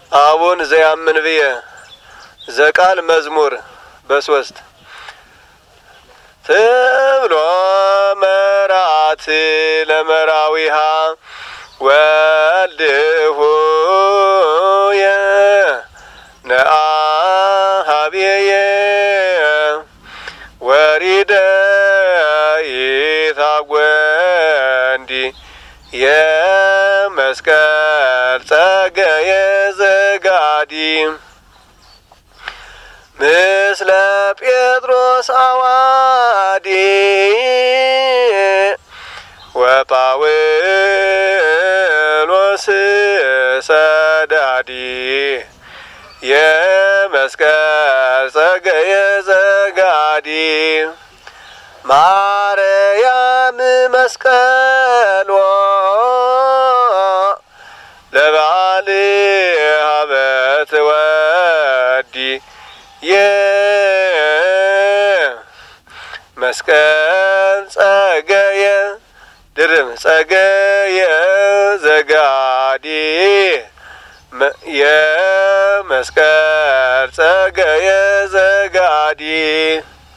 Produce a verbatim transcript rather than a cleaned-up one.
አቡን ዘያምን ብየ ዘቃል መዝሙር በሶስት ትብሎ መራት ለመራዊሃ ወልድሁ የ ነአሃብየ ወሪደ ይታጐንዲ የመስቀል ጸገየ ዘጋዲ ምስለ ጴጥሮስ አዋዲ ወጳውሎስ ሰዳዲ የመስቀል ጸገየ ዘጋዲ ማርያም መስቀሎ ለባልሃ በትወዲ የመስቀል ጸገየ ድርም ጸገየ ዘጋዲ የመስቀል ጸገየ ዘጋ